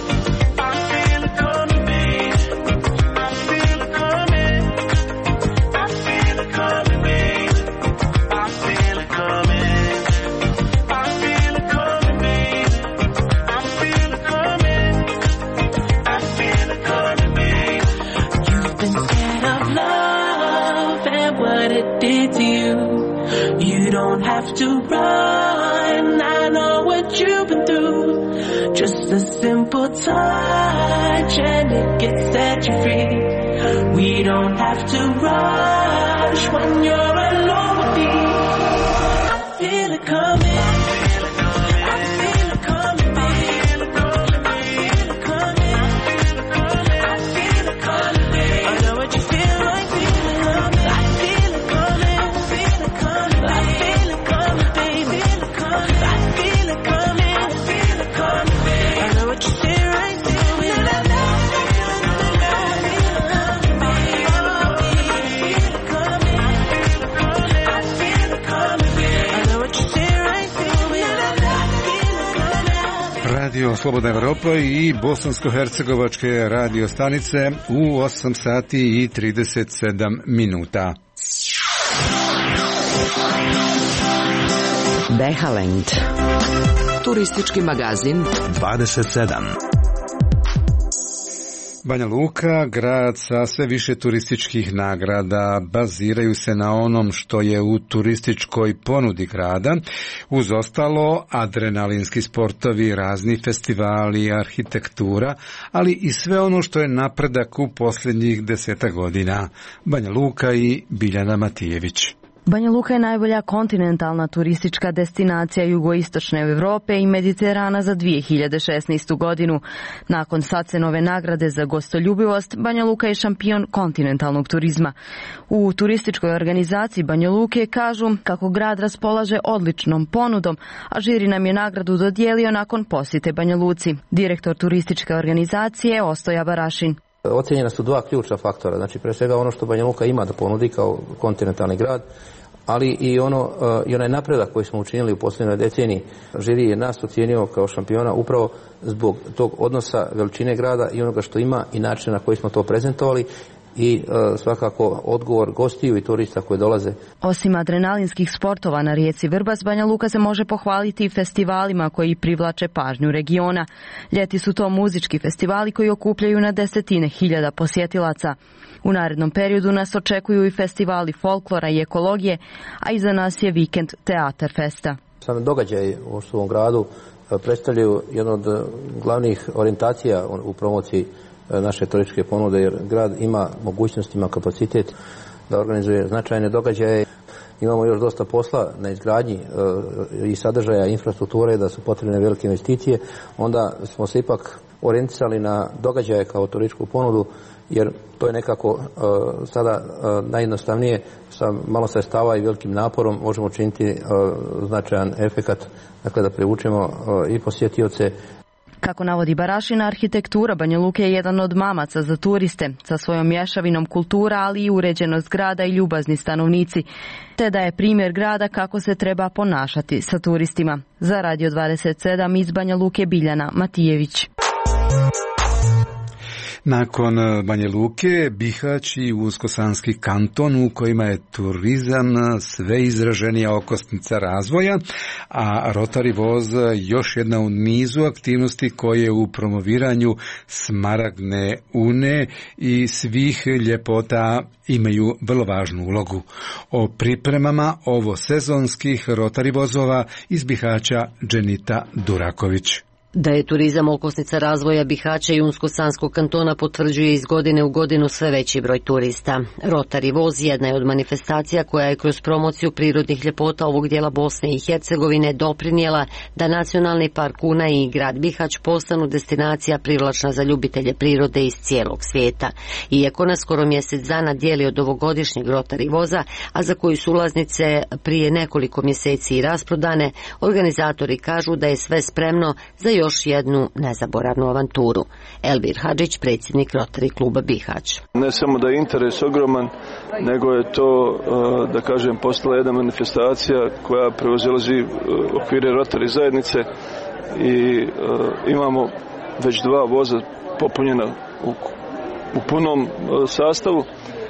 I feel it coming, babe. I feel it coming. I feel it coming, babe. I feel it coming. I feel it coming, babe. I feel it coming. I feel it coming, babe. You've been scared of love and what it did to you. You don't have to run. I know what you've been through. Just a simple touch and it gets set you free. We don't have to rush when you're alone with me. I feel it coming. I feel it coming, babe. I feel it coming. I feel it coming, babe. I know what you feel like. Feel it coming. I feel it coming. I feel it coming. I feel it coming, babe. Feel it coming. I feel it coming. I feel it coming, babe. I know what you feel right. Feel it. I know. Radio Slobodna Evropa i bosansko-hercegovačke radio stanice u osam sati i trideset sedam minuta. Behalend. Turistički magazin dvadeset sedam. Banja Luka, grad sa sve više turističkih nagrada, baziraju se na onom što je u turističkoj ponudi grada, uz ostalo adrenalinski sportovi, razni festivali, arhitektura, ali i sve ono što je napredak u posljednjih deseta godina. Banja Luka i Biljana Matijević. Banja Luka je najbolja kontinentalna turistička destinacija jugoistočne Europe i Mediterana za dvije hiljade šesnaestu godinu. Nakon Sacenove nagrade za gostoljubivost, Banja Luka je šampion kontinentalnog turizma. U turističkoj organizaciji Banja Luke kažu kako grad raspolaže odličnom ponudom, a žiri nam je nagradu dodijelio nakon posjete Banja Luci. Direktor turističke organizacije Ostoja Barašin. Ocijenjena su dva ključna faktora, znači pre svega ono što Banja Luka ima da ponudi kao kontinentalni grad, ali i ono i onaj napredak koji smo učinili u posljednjoj deceniji. Žiri je nas ocijenio kao šampiona upravo zbog tog odnosa veličine grada i onoga što ima i načina na koji smo to prezentovali i e, svakako odgovor gostiju i turista koji dolaze. Osim adrenalinskih sportova na rijeci Vrbas, Banja Luka se može pohvaliti i festivalima koji privlače pažnju regiona. Ljeti su to muzički festivali koji okupljaju na desetine hiljada posjetilaca. U narednom periodu nas očekuju i festivali folklora i ekologije, a iza nas je vikend Teatar Festa. Same događaje u svom gradu predstavljaju jednu od glavnih orijentacija u promociji naše turističke ponude, jer grad ima mogućnost, ima kapacitet da organizuje značajne događaje. Imamo još dosta posla na izgradnji e, i sadržaja infrastrukture, da su potrebne velike investicije. Onda smo se ipak orijentisali na događaje kao turističku ponudu, jer to je nekako e, sada e, najjednostavnije, sa malo sredstava i velikim naporom možemo učiniti e, značajan efekat, dakle da privučemo e, i posjetioce. Kako navodi Barašin, arhitektura Banja Luke je jedan od mamaca za turiste, sa svojom mješavinom kultura, ali i uređenost grada i ljubazni stanovnici, te da je primjer grada kako se treba ponašati sa turistima. Za Radio dvadeset sedam iz Banja Luke Biljana Matijević. Nakon Banja Luke, Bihać i Unsko-Sanski kanton u kojima je turizam sve izraženija okosnica razvoja, a Rotary voz još jedna u nizu aktivnosti koje u promoviranju Smaragdne une i svih ljepota imaju vrlo važnu ulogu. O pripremama ovo sezonskih Rotary vozova iz Bihaća Dženita Duraković. Da je turizam okosnica razvoja Bihaća i Unsko-Sanskog kantona potvrđuje iz godine u godinu sve veći broj turista. Rotary voz jedna je od manifestacija koja je kroz promociju prirodnih ljepota ovog dijela Bosne i Hercegovine doprinijela da Nacionalni park Una i grad Bihać postanu destinacija privlačna za ljubitelje prirode iz cijelog svijeta. Iako nas skoro mjesec dana dijeli od ovogodišnjeg Rotary voza, a za koju su ulaznice prije nekoliko mjeseci i rasprodane, organizatori kažu da je sve spremno za još jednu nezaboravnu avanturu. Elvir Hadžić, predsjednik Rotary kluba Bihać. Ne samo da je interes ogroman, nego je to, da kažem, postala jedna manifestacija koja prevazilazi okvire Rotary zajednice i imamo već dva voza popunjena u, u punom sastavu.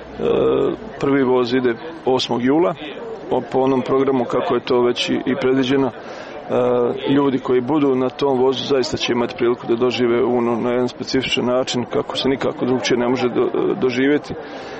Prvi voz ide osmog jula po onom programu kako je to već i predviđeno. Ljudi koji budu na tom vozu zaista će imati priliku da dožive Unu na jedan specifičan način kako se nikako drugčije ne može do, doživjeti.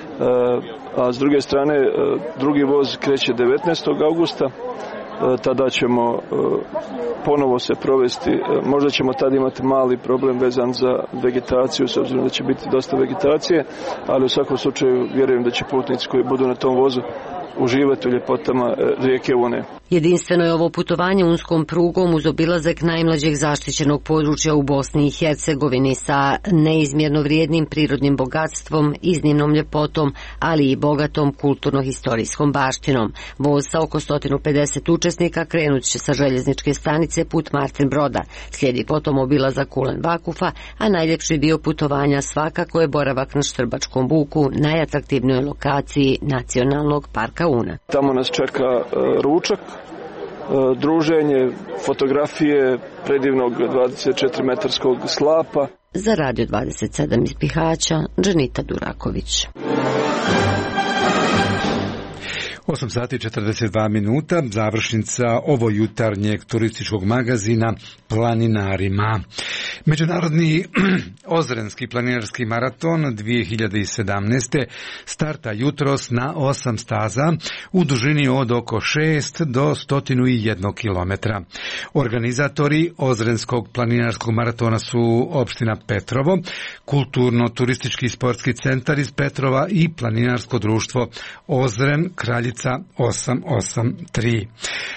A s druge strane, drugi voz kreće devetnaestog augusta. Tada ćemo ponovo se provesti, možda ćemo tada imati mali problem vezan za vegetaciju, s obzirom da će biti dosta vegetacije, ali u svakom slučaju vjerujem da će putnici koji budu na tom vozu uživati u ljepotama rijeke Une. Jedinstveno je ovo putovanje unskom prugom uz obilazak najmlađeg zaštićenog područja u Bosni i Hercegovini sa neizmjerno vrijednim prirodnim bogatstvom, iznimnom ljepotom, ali i bogatom kulturno-historijskom baštinom. Voz sa oko sto pedeset učesnika krenut će sa željezničke stanice put Martin Broda. Slijedi potom obilazak Kulen Vakufa, a najljepši dio putovanja svakako je boravak na Štrbačkom buku, najatraktivnijoj lokaciji Nacionalnog parka Una. Tamo nas čeka uh, ručak, uh, druženje, fotografije predivnog dvadeset četiri metarskog slapa. Za Radio dvadeset sedam iz Bihaća, Dženita Duraković. osam sati i četrdeset dva minuta, završnica ovo jutarnjeg turističkog magazina Planinarima. Međunarodni Ozrenski planinarski maraton dvije hiljade sedamnaeste. starta jutros na osam staza u dužini od oko šest do sto jedan kilometra. Organizatori Ozrenskog planinarskog maratona su opština Petrovo, Kulturno-turistički i sportski centar iz Petrova i planinarsko društvo Ozren Kraljica osam osam tri.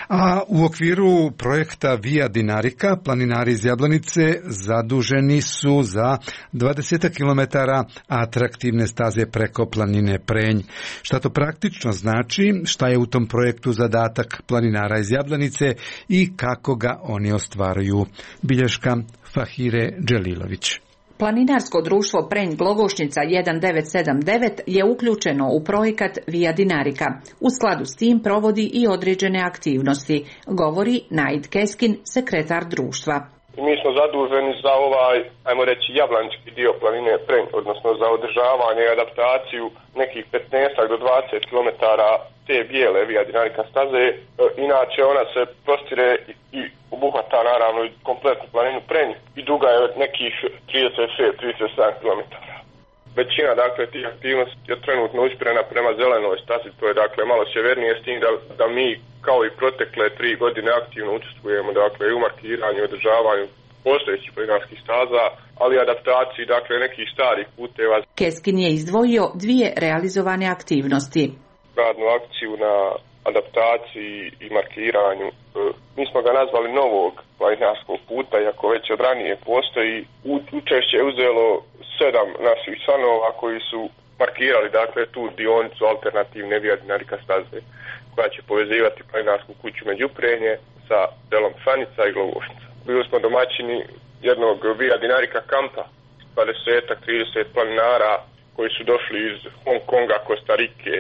A u okviru projekta Via Dinarica planinari iz Jablanice zaduženi su za dvadeset kilometara atraktivne staze preko planine Prenj. Šta to praktično znači, šta je u tom projektu zadatak planinara iz Jablanice i kako ga oni ostvaruju. Bilješka Fahire Dželilović. Planinarsko društvo Prenj Glogošnjica jedan devet sedam devet je uključeno u projekat Via Dinarica. U skladu s tim provodi i određene aktivnosti, govori Naid Keskin, sekretar društva. Mi smo zaduženi za ovaj, ajmo reći, jablanički dio planine Prenj, odnosno za održavanje i adaptaciju nekih petnaest do dvadeset kilometara te bijele Via Dinarica staze. Inače ona se prostire i obuhvata naravno i kompletnu planinu Prenj i duga je nekih trideset šest do trideset sedam kilometara. Većina dakle tih aktivnosti je trenutno usmjerena prema zelenoj stazi, to je dakle malo sjevernije, s tim da, da mi kao i protekle tri godine aktivno učestvujemo dakle i u markiranju i održavanju postojećih planinarskih staza, ali i adaptaciji dakle nekih starih puteva. Keskin je izdvojio dvije realizovane aktivnosti. Radnu akciju na adaptaciji i markiranju. Mi smo ga nazvali novog planinarskog puta, iako već od ranije postoji. Učešće je uzelo sedam naših članova koji su markirali dakle tu dionicu alternativne Via Dinarica staze koja će povezivati planinarsku kuću Međuprenje sa selom Sanica i Glogošnjica. Bili smo domaćini jednog Via Dinarica kampa, dvadeset do trideset planinara koji su došli iz Hong Konga, Kostarike,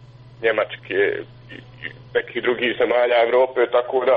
Njemačke i nekih drugih zemalja Evrope, tako da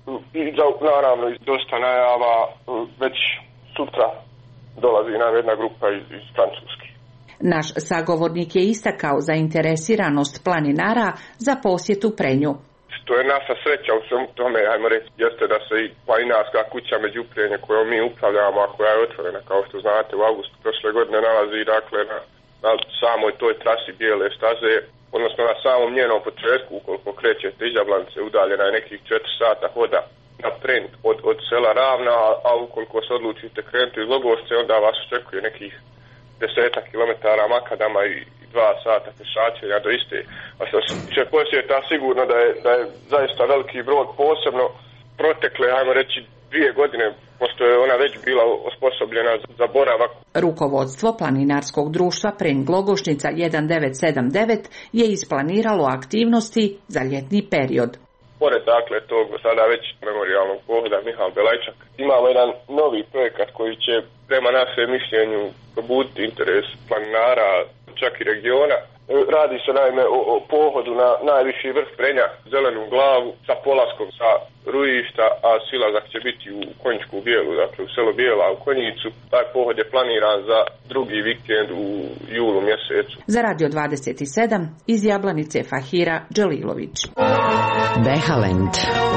i naravno dosta najava, već sutra dolazi nam jedna grupa iz, iz Francuske. Naš sagovornik je istakao zainteresiranost planinara za posjetu Prenju. Što je naša sreća u svemu tome, ajmo reći, jeste da se i planinarska kuća Međuprenje kojom mi upravljamo, a koja je otvorena, kao što znate, u avgustu prošle godine nalazi dakle na, na samoj toj trasi bijele staze, odnosno na samom njenom početku, ukoliko krećete iz Jablanice, udaljena je nekih četiri sata hoda na Prenj od, od sela Ravna, a ukoliko se odlučite krenuti iz Logošce, onda vas očekuje nekih desetak kilometara makadama i dva sata pešačenja do iste. A što se tiče posjeta, sigurno da je, da je zaista veliki brod, posebno protekle, ajmo reći, dvije godine, pošto je ona već bila osposobljena za boravak. Rukovodstvo planinarskog društva Prenj Glogošnjica jedan devet sedam devet je isplaniralo aktivnosti za ljetni period. Pored dakle tog sada već memorijalnog pohoda Mihal Belajčak, imamo jedan novi projekat koji će prema našem mišljenju probuditi interes planinara, čak i regiona. Radi se naime o, o pohodu na najviši vrh Prenja, Zelenu glavu, sa polaskom sa Rujišta, a silazak će biti u Konjičku Bijelu, dakle u selo Bijela u Konjicu. Taj pohod je planiran za drugi vikend u julu mjesecu. Za Radio dvadeset sedam iz Jablanice Fahira Dželilović. Behalend.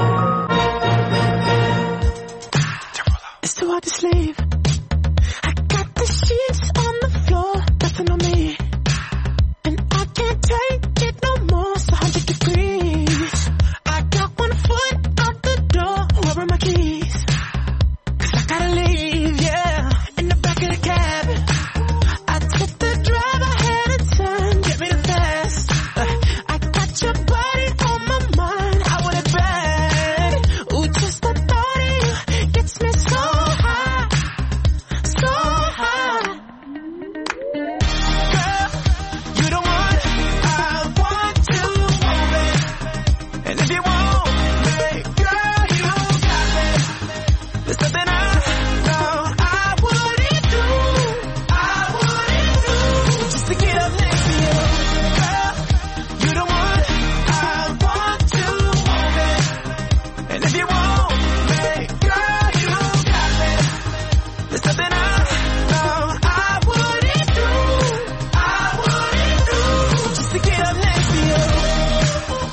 It's too hard to sleep. I got the sheets on the floor, nothing on me. And I can't take it no more, it's one hundred degrees. I got one foot out the door, where are my keys? Cause I gotta leave, yeah, in the back of the cab. I took the drive, I had a turn, get me the fast. Uh, I got your body on my mind, I want it bad. Ooh, just the thought of you gets me so high, so high. Girl, you the one I want to move it. And if you want me, girl, you got me. There's something I know I wouldn't do, I wouldn't do, just to get up next to you. Girl, you the one I want to move it. And if you want me, girl, you got me. There's something I know I wouldn't do, I wouldn't do, just to get up next to you.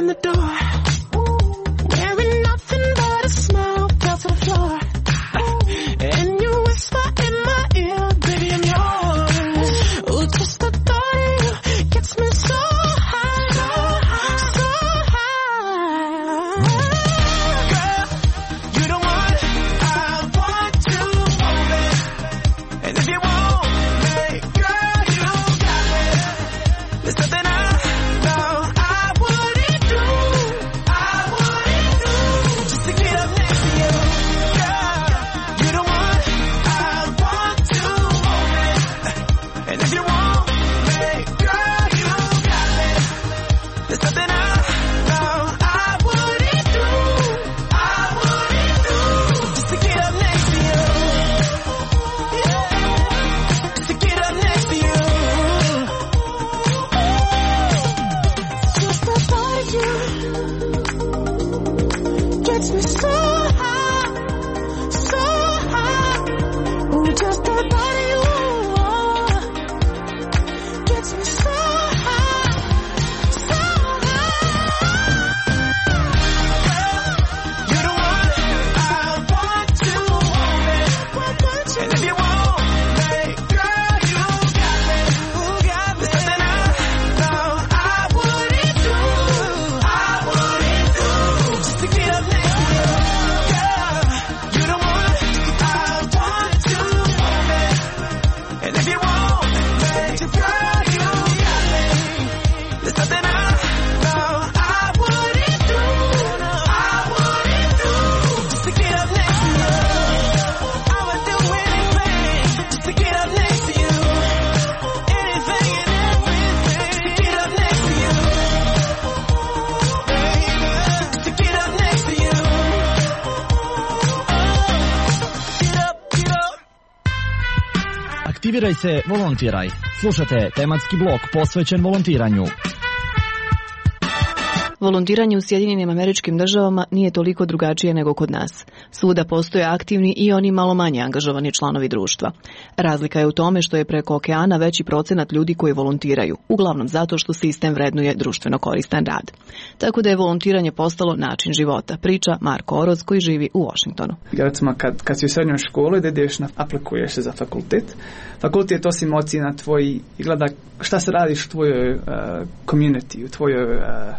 in the door. Wearing nothing but a smile, fell to the floor. And you whisper in my ear, baby, I'm yours. Ooh, just the thought of you gets me so high, so high. Girl, you the one I want to hold it. And if you want me, girl, you got it. There's something I know I wouldn't do, I wouldn't do, just to get up next to you. Girl, you the one I want to hold it. And if you want me, girl, you got it. There's something I know I wouldn't do, I wouldn't do, just to get up next to you. Yeah, just to get up next to you. Just the thought of you gets me so high, so high. Ooh, just the thought of you gets me so high, so high. Girl, you're the one I want to hold it. And if you want me, girl, you got me. There's something I know I wouldn't do, I wouldn't do, just to get up next to you. Girl, you're the one I want to hold it. And if you want me, girl, you got me. There's something I know I wouldn't do, I wouldn't do, just to get up next to you. I would do anything just to get up next to you. Anything and everything to get up next to you. Baby, to get up next to you. Get up, get up. Aktiviraj se, volontiraj. Slušate tematski blok posvećen volontiranju. Volontiranje u Sjedinjenim Američkim Državama nije toliko drugačije nego kod nas. Svuda postoje aktivni i oni malo manje angažovani članovi društva. Razlika je u tome što je preko okeana veći procenat ljudi koji volontiraju, uglavnom zato što sistem vrednuje društveno koristan rad. Tako da je volontiranje postalo način života, priča Marko Oroz koji živi u Washingtonu. Recimo kad, kad si u srednjoj školi da ideš na, aplikuješ se za fakultet. Fakultet osim ocjena tvoji i gleda šta se radiš u tvojoj uh, community, u tvojoj uh,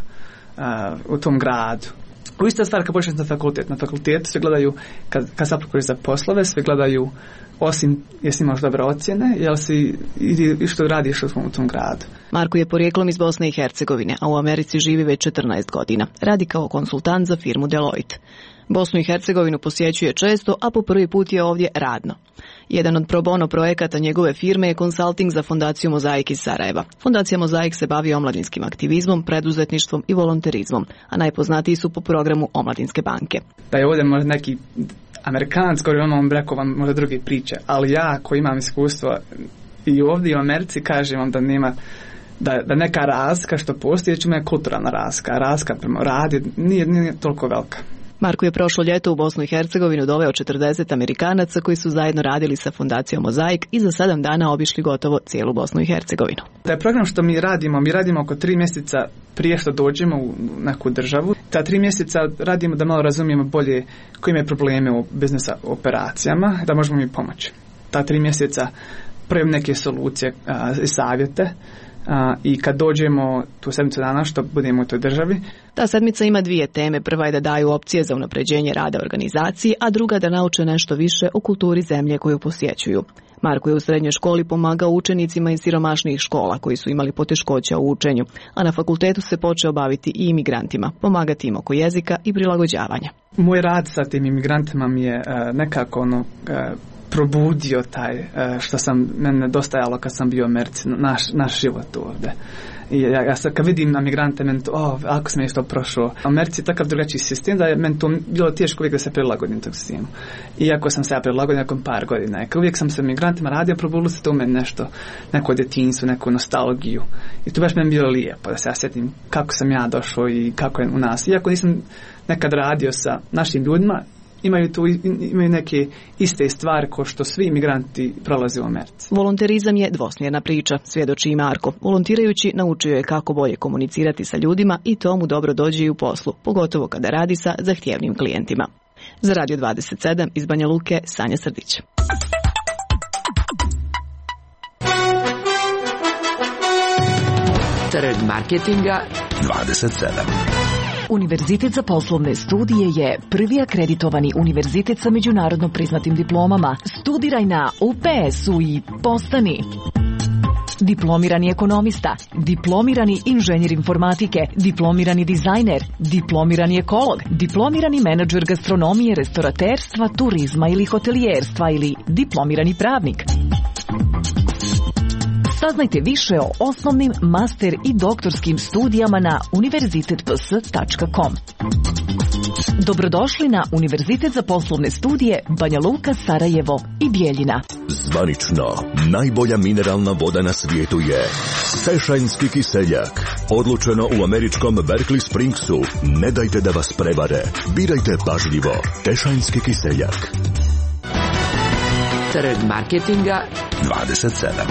Uh, u tom gradu. U ista stvar kad počneš na fakultet. Na fakultetu sve gledaju, kad, kad se aplikuješ za poslove, sve gledaju osim jesi imaš dobre ocjene, jel si i što radiš u tom, u tom gradu. Marko je porijeklom iz Bosne i Hercegovine, a u Americi živi već četrnaest godina. Radi kao konsultant za firmu Deloitte. Bosnu i Hercegovinu posjećuje često, a po prvi put je ovdje radno. Jedan od pro bono projekata njegove firme je konsulting za fondaciju Mozaik iz Sarajeva. Fondacija Mozaik se bavi omladinskim aktivizmom, preduzetništvom i volonterizmom, a najpoznatiji su po programu Omladinske banke. Da je ovdje možda neki Amerikanac koji vam rekao vam možda druge priče, ali ja koji imam iskustvo i ovdje i u Americi kažem vam da nema da, da neka razlika što postoji, će me kulturalna razlika, razlika prema radi nije, nije toliko velika. Marko je prošlo ljeto u Bosnu i Hercegovinu doveo četrdeset Amerikanaca koji su zajedno radili sa fondacijom Mozaik i za sedam dana obišli gotovo cijelu Bosnu i Hercegovinu. Taj program što mi radimo, mi radimo oko tri mjeseca prije što dođemo u neku državu. Ta tri mjeseca radimo da malo razumijemo bolje koji imaju probleme u biznis operacijama, da možemo mi pomoći. Ta tri mjeseca pravim neke solucije i savjete. Uh, i kad dođemo tu sedmicu dana što budemo u toj državi. Ta sedmica ima dvije teme. Prva je da daju opcije za unapređenje rada organizaciji, a druga da nauče nešto više o kulturi zemlje koju posjećuju. Marko je u srednjoj školi pomagao učenicima iz siromašnijih škola koji su imali poteškoća u učenju, a na fakultetu se počeo baviti i imigrantima, pomagati im oko jezika i prilagođavanja. Moj rad sa tim imigrantima mi je uh, nekako ono uh, probudio taj što sam mene nedostajalo kad sam bio u Americi, naš, naš život ovdje. I ja, ja sad kad vidim na migrante, meni to, oh, ako sam isto prošao. U Americi je takav drugačiji sistem da je meni to bilo teško uvijek da se prilagodim tog sistemu. Iako sam se ja prilagodio nakon par godina. I uvijek sam sa migrantima radio, probudilo se to u meni nešto, neko djetinjstvo, neku nostalgiju. I to baš meni bilo lijepo da se ja sjetim kako sam ja došao i kako je u nas. Iako nisam nekad radio sa našim ljudima, imaju, tu, imaju neke iste stvari kao što svi imigranti prolaze u Americi. Volonterizam je dvosmjerna priča, svjedoči i Marko. Volontirajući naučio je kako bolje komunicirati sa ljudima i to mu dobro dođe i u poslu, pogotovo kada radi sa zahtjevnim klijentima. Za Radio dvadeset sedam iz Banja Luke, Sanja Srdić. Trg marketinga dvadeset sedam. Univerzitet za poslovne studije je prvi akreditovani univerzitet sa međunarodno priznatim diplomama. Studiraj na U P S-u i postani diplomirani ekonomista, diplomirani inženjer informatike, diplomirani dizajner, diplomirani ekolog, diplomirani menadžer gastronomije, restoraterstva, turizma ili hotelijerstva ili diplomirani pravnik. Saznajte više o osnovnim, master i doktorskim studijama na univerzitet p s tačka com. Dobrodošli na Univerzitet za poslovne studije Banja Luka, Sarajevo i Bijeljina. Zvanično, najbolja mineralna voda na svijetu je Tešajnski kiseljak. Odlučeno u američkom Berkeley Springsu. Ne dajte da vas prevare. Birajte pažljivo. Tešajnski kiseljak. Trg marketinga dvadeset sedam.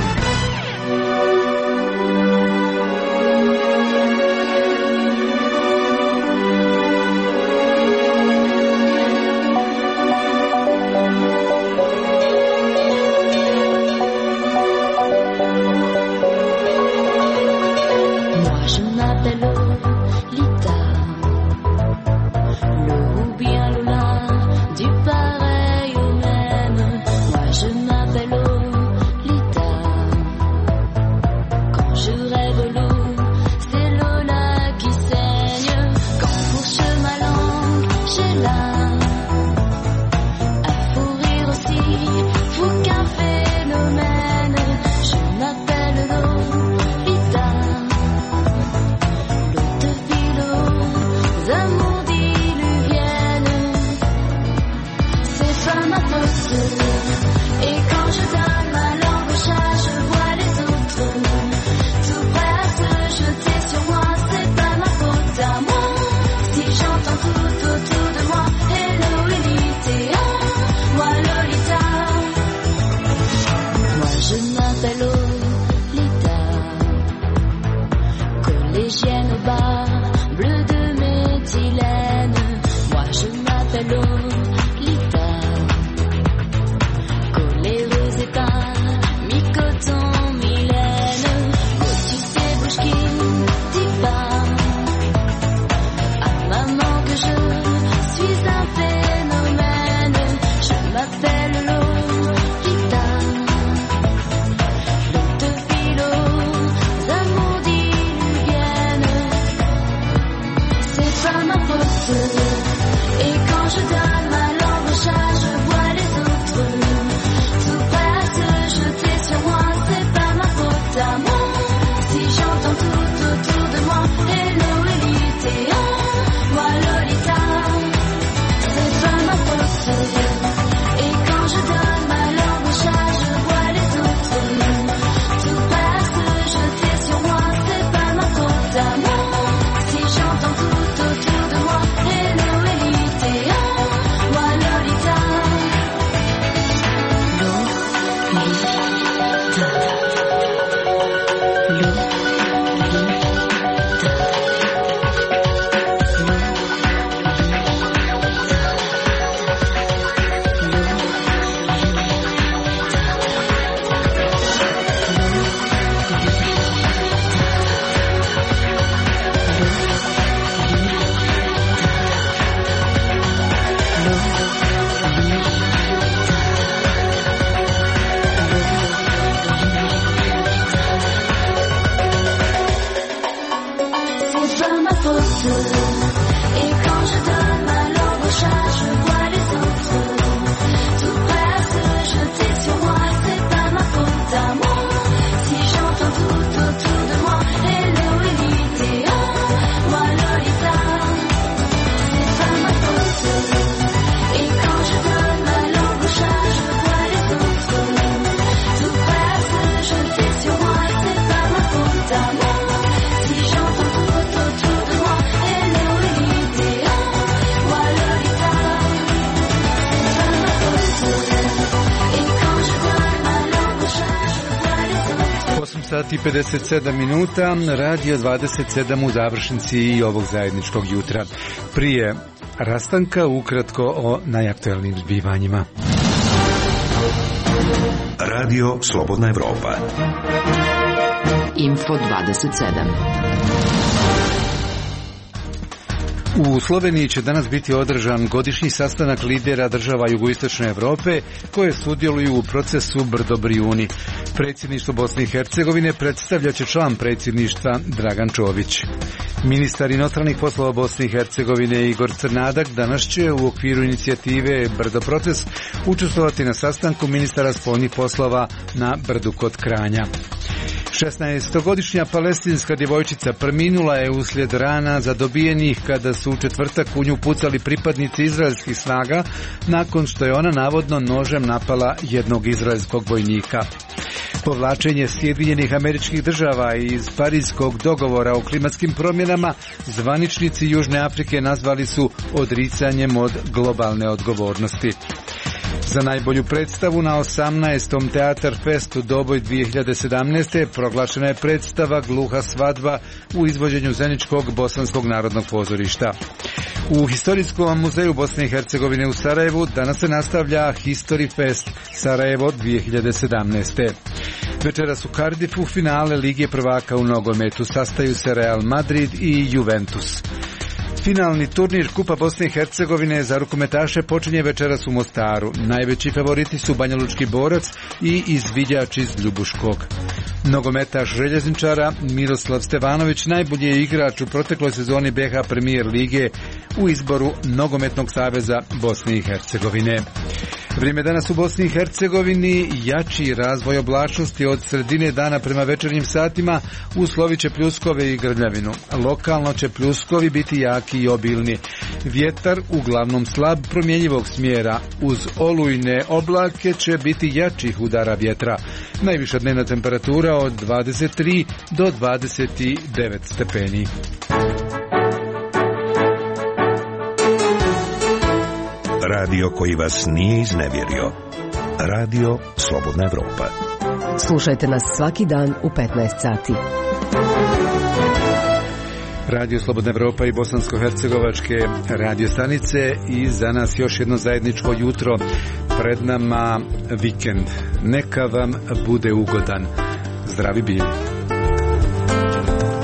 Si j'entends tout autour de moi, sati i pedeset sedam minuta, Radio dvadeset sedam u završnici ovog zajedničkog jutra. Prije rastanka ukratko o najaktuelnijim zbivanjima. Radio Slobodna Evropa. Info dvadeset sedam. U Sloveniji će danas biti održan godišnji sastanak lidera država jugoistočne Evrope koje sudjeluju u procesu Brdo-Brijuni. Predsjedništvo Bosne i Hercegovine predstavljat će član predsjedništva Dragan Čović. Ministar inostranih poslova Bosne i Hercegovine Igor Crnadak danas će u okviru inicijative Brdo proces učestvovati na sastanku ministara spoljnih poslova na Brdu kod Kranja. šesnaestogodišnja palestinska djevojčica preminula je uslijed rana zadobijenih kada su u četvrtak u nju pucali pripadnici izraelskih snaga nakon što je ona navodno nožem napala jednog izraelskog vojnika. Povlačenje Sjedinjenih Američkih Država iz Parijskog dogovora o klimatskim promjenama zvaničnici Južne Afrike nazvali su odricanjem od globalne odgovornosti. Za najbolju predstavu na osamnaestom Teatar Festu Doboj dvije hiljade sedamnaeste. proglašena je predstava Gluha svadba u izvođenju Zeničkog bosanskog narodnog pozorišta. U Historijskom muzeju Bosne i Hercegovine u Sarajevu danas se nastavlja History Fest Sarajevo dvije hiljade sedamnaeste. Večeras u Cardiffu finale Lige prvaka u nogometu, sastaju se Real Madrid i Juventus. Finalni turnir Kupa Bosne i Hercegovine za rukometaše počinje večeras u Mostaru. Najveći favoriti su Banjalučki Borac i izviđač iz Ljubuškog. Nogometaš željezničara Miroslav Stevanović najbolji je igrač u protekloj sezoni B H Premier lige u izboru Nogometnog saveza Bosne i Hercegovine. Vrijeme danas u Bosni i Hercegovini, jači razvoj oblačnosti od sredine dana prema večernjim satima uslovit će pljuskove i grmljavinu. Lokalno će pljuskovi biti jaki i obilni. Vjetar uglavnom slab promjenjivog smjera. Uz olujne oblake će biti jačih udara vjetra. Najviša dnevna temperatura od dvadeset tri do dvadeset devet stepeni. Radio koji vas nije iznevjerio. Radio Slobodna Evropa. Slušajte nas svaki dan u petnaest sati. Radio Slobodna Evropa i bosansko-hercegovačke radio stanice i za nas još jedno zajedničko jutro. Pred nama vikend. Neka vam bude ugodan. Zdravi bili.